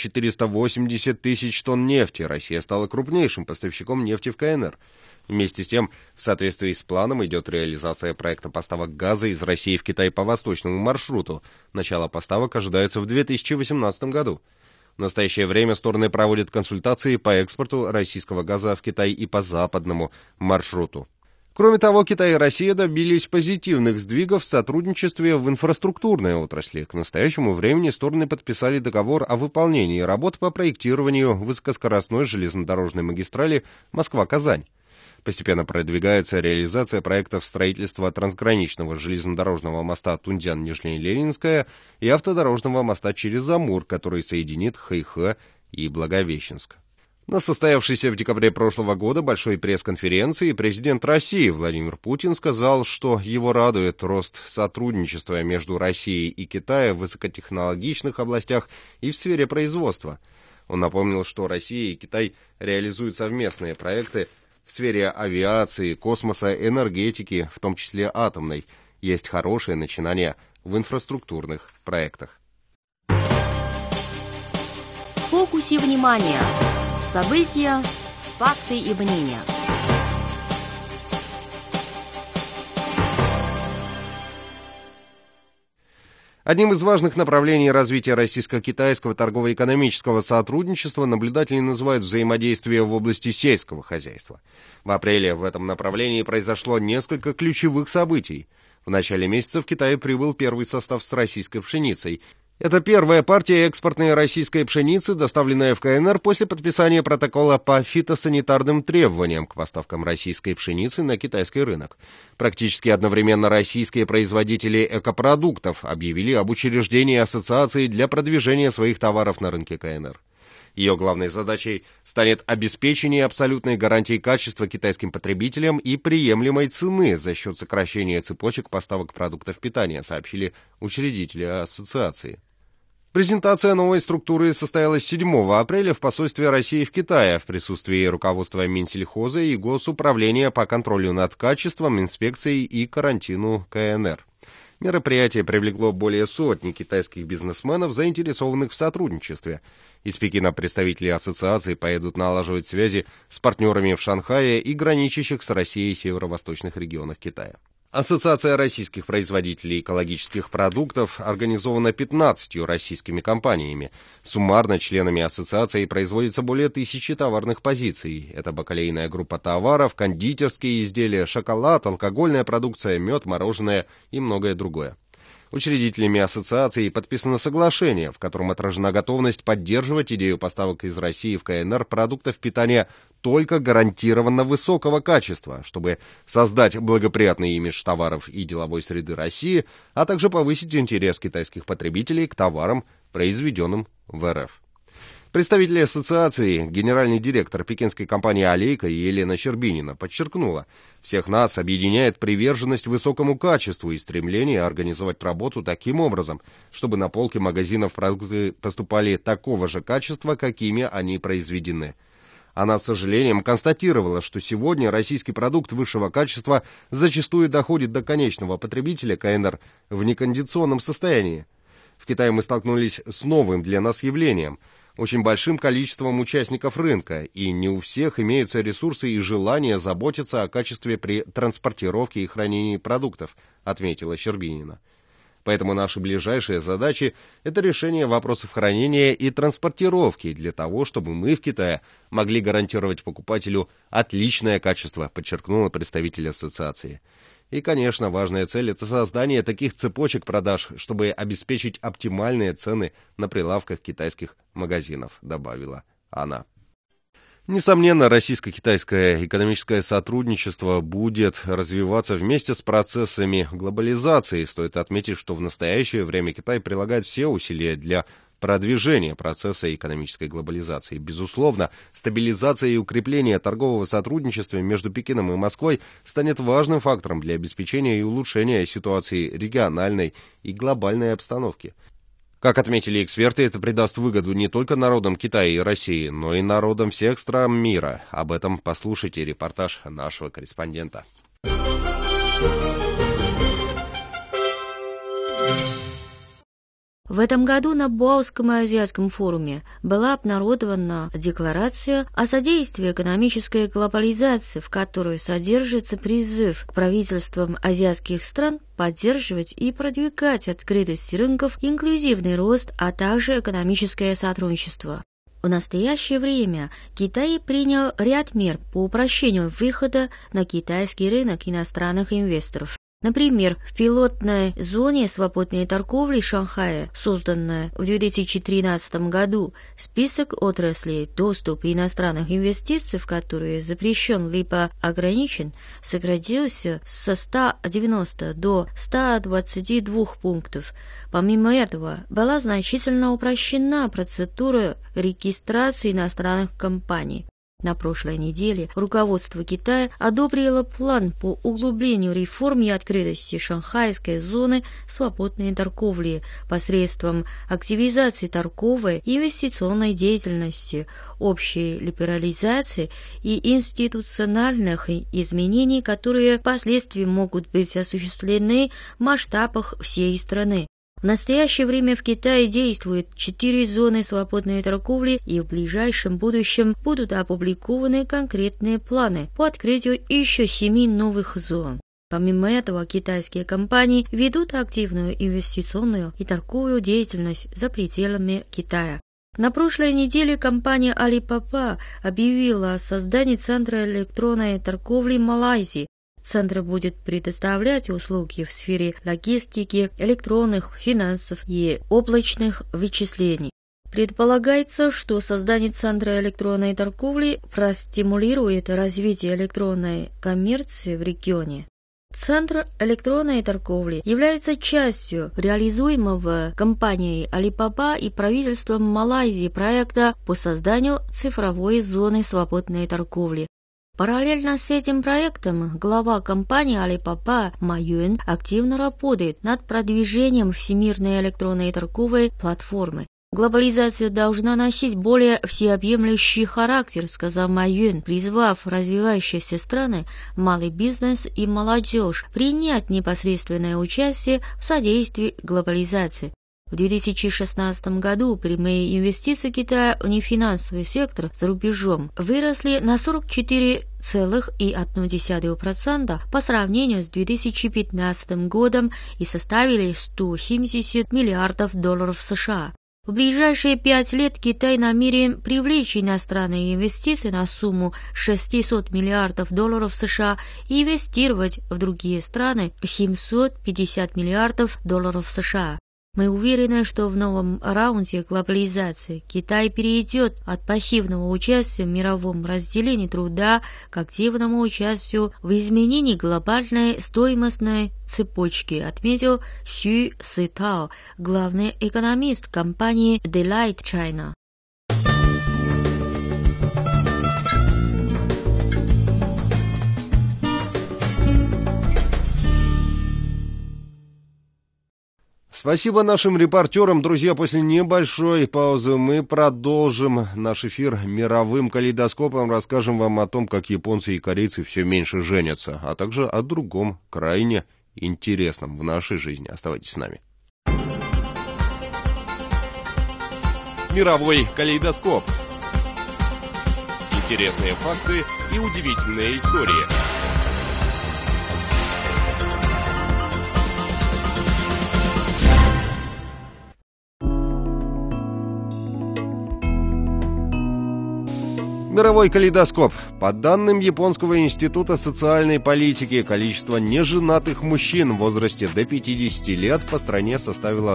480 тысяч тонн нефти. Россия стала крупнейшим поставщиком нефти в КНР. Вместе с тем, в соответствии с планом идет реализация проекта поставок газа из России в Китай по восточному маршруту. Начало поставок ожидается в 2018 году. В настоящее время стороны проводят консультации по экспорту российского газа в Китай и по западному маршруту. Кроме того, Китай и Россия добились позитивных сдвигов в сотрудничестве в инфраструктурной отрасли. К настоящему времени стороны подписали договор о выполнении работ по проектированию высокоскоростной железнодорожной магистрали Москва-Казань. Постепенно продвигается реализация проектов строительства трансграничного железнодорожного моста Тунцзян-Нижнеленинская и автодорожного моста через Амур, который соединит Хэйхэ и Благовещенск. На состоявшейся в декабре прошлого года большой пресс-конференции президент России Владимир Путин сказал, что его радует рост сотрудничества между Россией и Китаем в высокотехнологичных областях и в сфере производства. Он напомнил, что Россия и Китай реализуют совместные проекты в сфере авиации, космоса, энергетики, в том числе атомной. Есть хорошие начинания в инфраструктурных проектах. В фокусе внимания. События, факты и мнения. Одним из важных направлений развития российско-китайского торгово-экономического сотрудничества наблюдатели называют взаимодействие в области сельского хозяйства. В апреле в этом направлении произошло несколько ключевых событий. В начале месяца в Китай прибыл первый состав с российской пшеницей. Это первая партия экспортной российской пшеницы, доставленная в КНР после подписания протокола по фитосанитарным требованиям к поставкам российской пшеницы на китайский рынок. Практически одновременно российские производители экопродуктов объявили об учреждении ассоциации для продвижения своих товаров на рынке КНР. Ее главной задачей станет обеспечение абсолютной гарантии качества китайским потребителям и приемлемой цены за счет сокращения цепочек поставок продуктов питания, сообщили учредители ассоциации. Презентация новой структуры состоялась 7 апреля в посольстве России в Китае в присутствии руководства Минсельхоза и Госуправления по контролю над качеством, инспекцией и карантину КНР. Мероприятие привлекло более сотни китайских бизнесменов, заинтересованных в сотрудничестве. Из Пекина представители ассоциации поедут налаживать связи с партнерами в Шанхае и граничащих с Россией северо-восточных регионах Китая. Ассоциация российских производителей экологических продуктов организована 15 российскими компаниями. Суммарно членами ассоциации производится более 1000 товарных позиций. Это бакалейная группа товаров, кондитерские изделия, шоколад, алкогольная продукция, мед, мороженое и многое другое. Учредителями ассоциации подписано соглашение, в котором отражена готовность поддерживать идею поставок из России в КНР продуктов питания только гарантированно высокого качества, чтобы создать благоприятный имидж товаров и деловой среды России, а также повысить интерес китайских потребителей к товарам, произведенным в РФ. Представители ассоциации, генеральный директор пекинской компании «Алейка» Елена Щербинина подчеркнула, всех нас объединяет приверженность высокому качеству и стремление организовать работу таким образом, чтобы на полке магазинов продукты поступали такого же качества, какими они произведены. Она с сожалением констатировала, что сегодня российский продукт высшего качества зачастую доходит до конечного потребителя КНР в некондиционном состоянии. В Китае мы столкнулись с новым для нас явлением – очень большим количеством участников рынка, и не у всех имеются ресурсы и желание заботиться о качестве при транспортировке и хранении продуктов, отметила Щербинина. Поэтому наши ближайшие задачи – это решение вопросов хранения и транспортировки для того, чтобы мы в Китае могли гарантировать покупателю отличное качество, подчеркнула представитель ассоциации. И, конечно, важная цель – это создание таких цепочек продаж, чтобы обеспечить оптимальные цены на прилавках китайских магазинов, добавила она. Несомненно, российско-китайское экономическое сотрудничество будет развиваться вместе с процессами глобализации. Стоит отметить, что в настоящее время Китай прилагает все усилия для продвижения процесса экономической глобализации. Безусловно, стабилизация и укрепление торгового сотрудничества между Пекином и Москвой станет важным фактором для обеспечения и улучшения ситуации региональной и глобальной обстановки. Как отметили эксперты, это придаст выгоду не только народам Китая и России, но и народам всех стран мира. Об этом послушайте репортаж нашего корреспондента. В этом году на Боауском и Азиатском форуме была обнародована декларация о содействии экономической глобализации, в которой содержится призыв к правительствам азиатских стран поддерживать и продвигать открытость рынков, инклюзивный рост, а также экономическое сотрудничество. В настоящее время Китай принял ряд мер по упрощению выхода на китайский рынок иностранных инвесторов. Например, в пилотной зоне свободной торговли Шанхая, созданной в 2013 году, список отраслей доступа иностранных инвестиций, в которые запрещен либо ограничен, сократился со 190 до 122 пунктов. Помимо этого, была значительно упрощена процедура регистрации иностранных компаний. На прошлой неделе руководство Китая одобрило план по углублению реформ и открытости шанхайской зоны свободной торговли посредством активизации торговой и инвестиционной деятельности, общей либерализации и институциональных изменений, которые впоследствии могут быть осуществлены в масштабах всей страны. В настоящее время в Китае действует 4 зоны свободной торговли, и в ближайшем будущем будут опубликованы конкретные планы по открытию еще 7 новых зон. Помимо этого, китайские компании ведут активную инвестиционную и торговую деятельность за пределами Китая. На прошлой неделе компания Alibaba объявила о создании Центра электронной торговли Малайзии. Центр будет предоставлять услуги в сфере логистики, электронных финансов и облачных вычислений. Предполагается, что создание Центра электронной торговли простимулирует развитие электронной коммерции в регионе. Центр электронной торговли является частью реализуемого компанией Alibaba и правительством Малайзии проекта по созданию цифровой зоны свободной торговли. Параллельно с этим проектом глава компании Alibaba Ма Юн активно работает над продвижением всемирной электронной торговой платформы. Глобализация должна носить более всеобъемлющий характер, сказал Ма Юн, призвав развивающиеся страны, малый бизнес и молодежь принять непосредственное участие в содействии глобализации. В 2016 году прямые инвестиции Китая в нефинансовый сектор за рубежом выросли на 44,1% по сравнению с 2015 годом и составили $170 миллиардов США. В ближайшие 5 лет Китай намерен привлечь иностранные инвестиции на сумму $600 миллиардов США и инвестировать в другие страны $750 миллиардов США. Мы уверены, что в новом раунде глобализации Китай перейдет от пассивного участия в мировом разделении труда к активному участию в изменении глобальной стоимостной цепочки, отметил Сю Сытао, главный экономист компании Delight China. Спасибо нашим репортерам. Друзья, после небольшой паузы мы продолжим наш эфир мировым калейдоскопом. Расскажем вам о том, как японцы и корейцы все меньше женятся, а также о другом, крайне интересном в нашей жизни. Оставайтесь с нами. Мировой калейдоскоп. Интересные факты и удивительные истории. Мировой калейдоскоп. По данным Японского института социальной политики, количество неженатых мужчин в возрасте до 50 лет по стране составило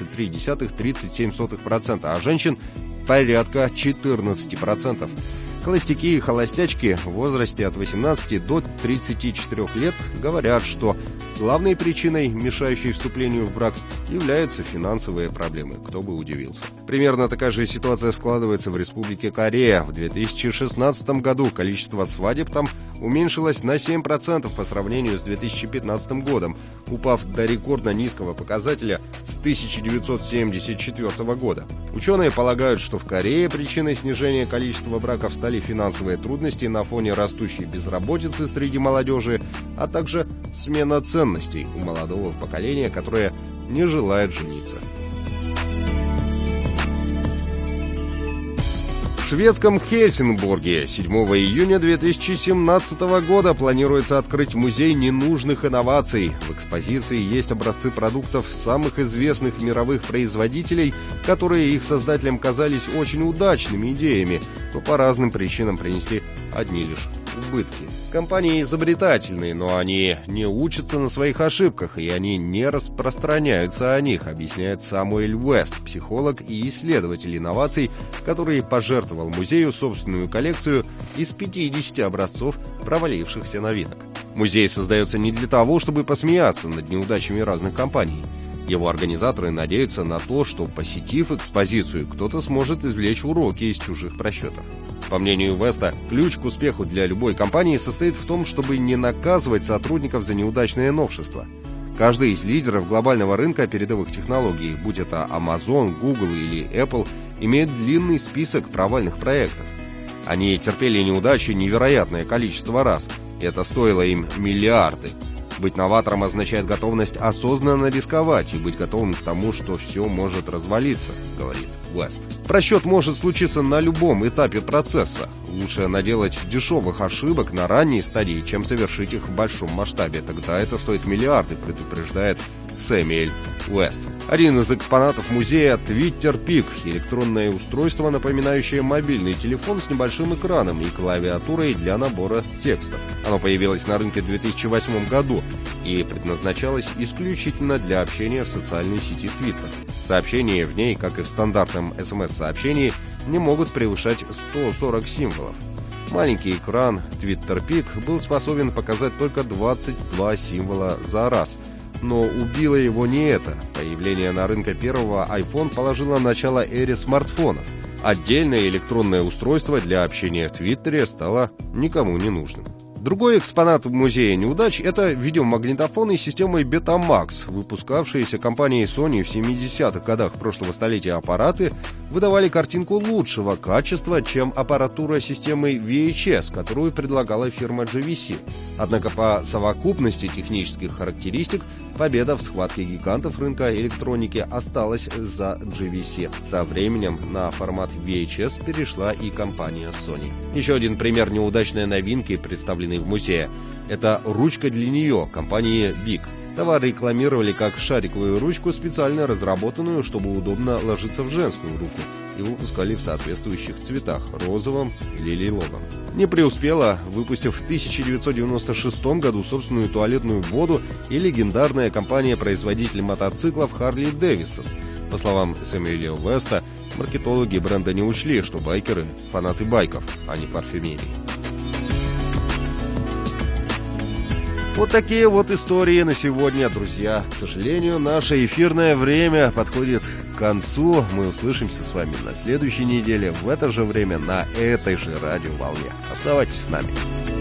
23,37%, а женщин порядка 14%. Холостяки и холостячки в возрасте от 18 до 34 лет говорят, что главной причиной, мешающей вступлению в брак, являются финансовые проблемы. Кто бы удивился. Примерно такая же ситуация складывается в Республике Корея. В 2016 году количество свадеб там уменьшилось на 7% по сравнению с 2015 годом, упав до рекордно низкого показателя с 1974 года. Ученые полагают, что в Корее причиной снижения количества браков стали финансовые трудности на фоне растущей безработицы среди молодежи, а также смена ценностей у молодого поколения, которое не желает жениться. В шведском Хельсингборге 7 июня 2017 года планируется открыть музей ненужных инноваций. В экспозиции есть образцы продуктов самых известных мировых производителей, которые их создателям казались очень удачными идеями, но по разным причинам принесли одни лишь убытки. Компании изобретательные, но они не учатся на своих ошибках, и они не распространяются о них, объясняет Самуэль Уэст, психолог и исследователь инноваций, который пожертвовал музею собственную коллекцию из 50 образцов провалившихся новинок. Музей создается не для того, чтобы посмеяться над неудачами разных компаний. Его организаторы надеются на то, что, посетив экспозицию, кто-то сможет извлечь уроки из чужих просчетов. По мнению Веста, ключ к успеху для любой компании состоит в том, чтобы не наказывать сотрудников за неудачные новшества. Каждый из лидеров глобального рынка передовых технологий, будь это Amazon, Google или Apple, имеет длинный список провальных проектов. Они терпели неудачи невероятное количество раз. Это стоило им миллиарды. Быть новатором означает готовность осознанно рисковать и быть готовым к тому, что все может развалиться, говорит Уэст. Просчет может случиться на любом этапе процесса. Лучше наделать дешевых ошибок на ранней стадии, чем совершить их в большом масштабе. Тогда это стоит миллиарды, предупреждает Сэмюэль Уэст. Один из экспонатов музея — Twitter Peak — электронное устройство, напоминающее мобильный телефон с небольшим экраном и клавиатурой для набора текста. Оно появилось на рынке в 2008 году и предназначалось исключительно для общения в социальной сети Twitter. Сообщения в ней, как и в стандартном SMS-сообщении, не могут превышать 140 символов. Маленький экран Twitter Peak был способен показать только 22 символа за раз. Но убило его не это. Появление на рынке первого iPhone положило начало эре смартфонов. Отдельное электронное устройство для общения в Твиттере стало никому не нужным. Другой экспонат в музее неудач — это видеомагнитофоны системой Betamax. Выпускавшиеся компанией Sony в 70-х годах прошлого столетия аппараты выдавали картинку лучшего качества, чем аппаратура системы VHS, которую предлагала фирма JVC. Однако по совокупности технических характеристик победа в схватке гигантов рынка электроники осталась за JVC. Со временем на формат VHS перешла и компания Sony. Еще один пример неудачной новинки, представленный в музее, это ручка для нее компании Bic. Товар рекламировали как шариковую ручку, специально разработанную, чтобы удобно ложиться в женскую руку, и выпускали в соответствующих цветах – розовом или лиловом. Не преуспела, выпустив в 1996 году собственную туалетную воду, и легендарная компания-производитель мотоциклов Harley Davidson. По словам Сэмюэля Уэста, маркетологи бренда не учли, что байкеры – фанаты байков, а не парфюмерии. Вот такие вот истории на сегодня, друзья. К сожалению, наше эфирное время подходит к концу. Мы услышимся с вами на следующей неделе в это же время на этой же радиоволне. Оставайтесь с нами.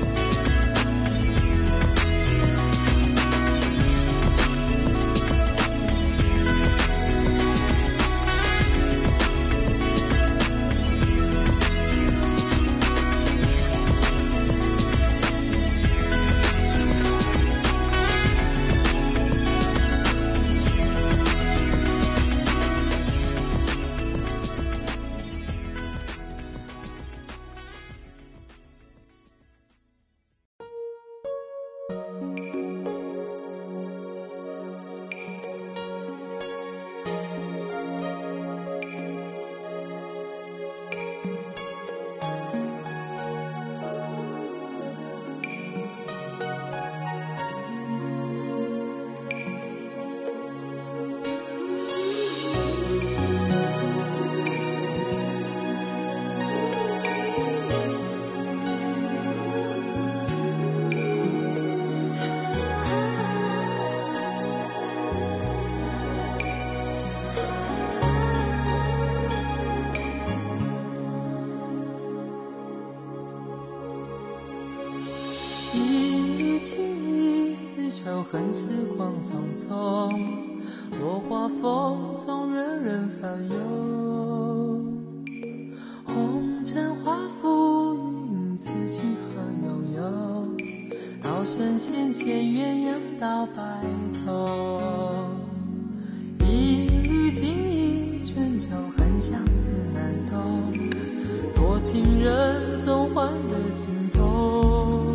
恨时光匆匆，落花风中人人烦忧。红尘化浮云，此情何悠悠？道声仙仙鸳鸯到白头。一缕情意春秋，恨相思难懂。多情人总换得心痛。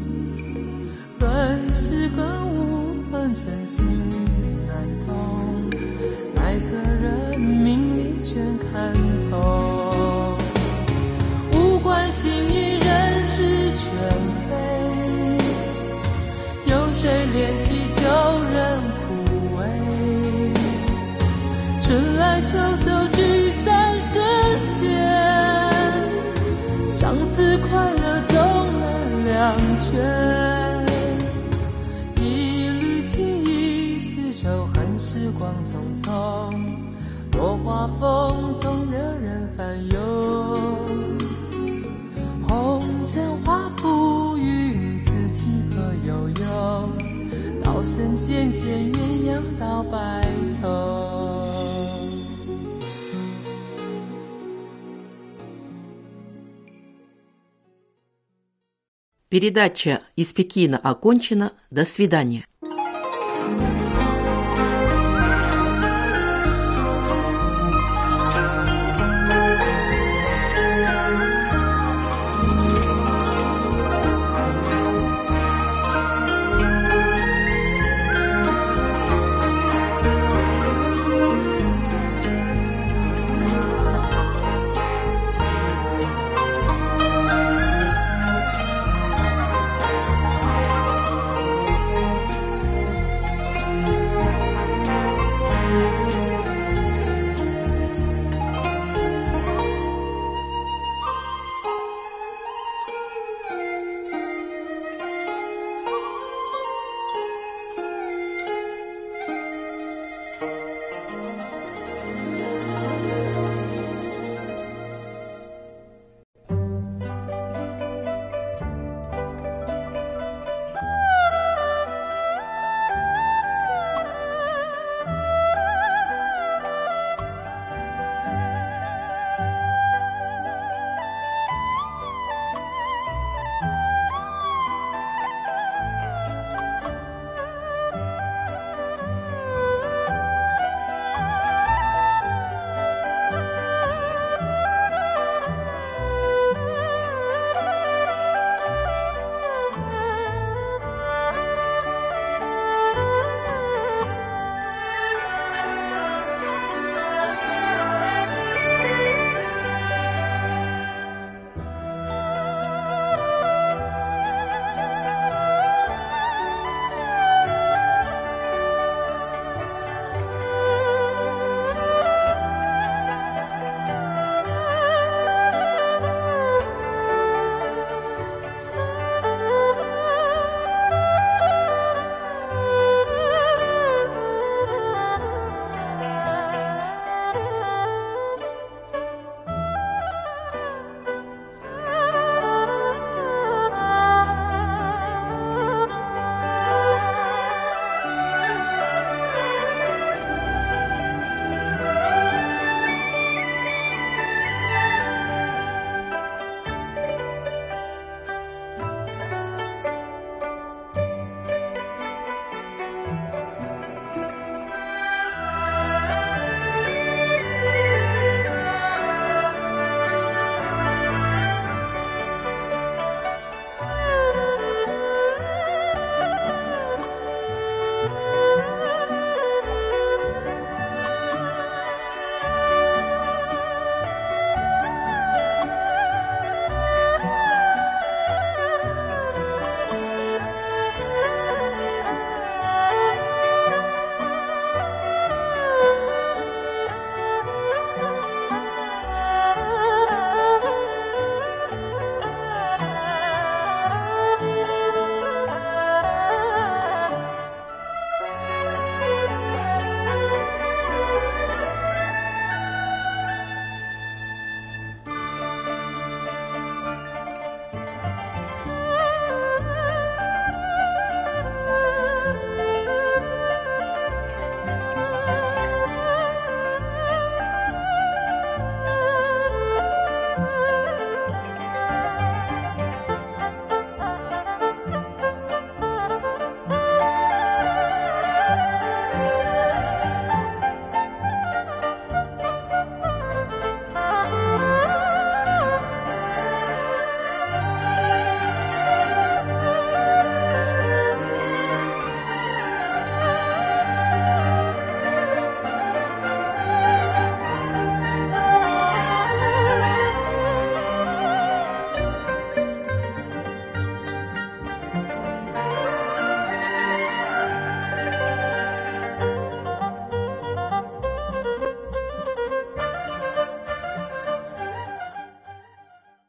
恨是恨无恨成心难通，奈何人命里全看透。无关心意人事全非，有谁怜惜旧人枯萎？春来秋走聚散瞬间，相思快乐总难两全。旧恨时光匆匆，落花风中惹人烦忧。红尘化浮云，此情何悠悠？道声仙仙鸳鸯到白头。 Передача из Пекина окончена. До свидания.